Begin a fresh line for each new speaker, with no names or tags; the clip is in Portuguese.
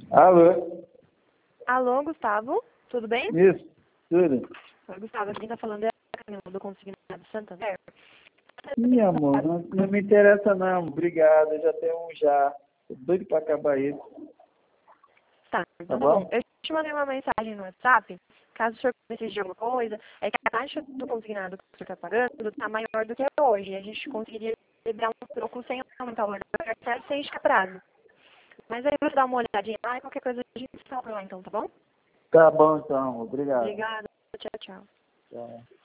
Alô?
Alô, Gustavo? Tudo bem?
Isso, tudo.
Oi, Gustavo, quem tá falando é a Camila do Consignado Santander.
Ih, amor, não me interessa não. Obrigado, eu já tenho um já. Tô doido pra acabar isso.
Tá, então tá bom. Eu te mandei uma mensagem no WhatsApp, caso o senhor precise de alguma coisa, é que a taxa do consignado que o senhor tá pagando tá maior do que hoje. A gente conseguiria liberar um troco sem aumentar o valor até sem esticar prazo. Mas aí você dá uma olhadinha lá e qualquer coisa a gente fala por lá então, tá bom?
Tá bom então, obrigado.
Obrigada, tchau, tchau.
Tchau.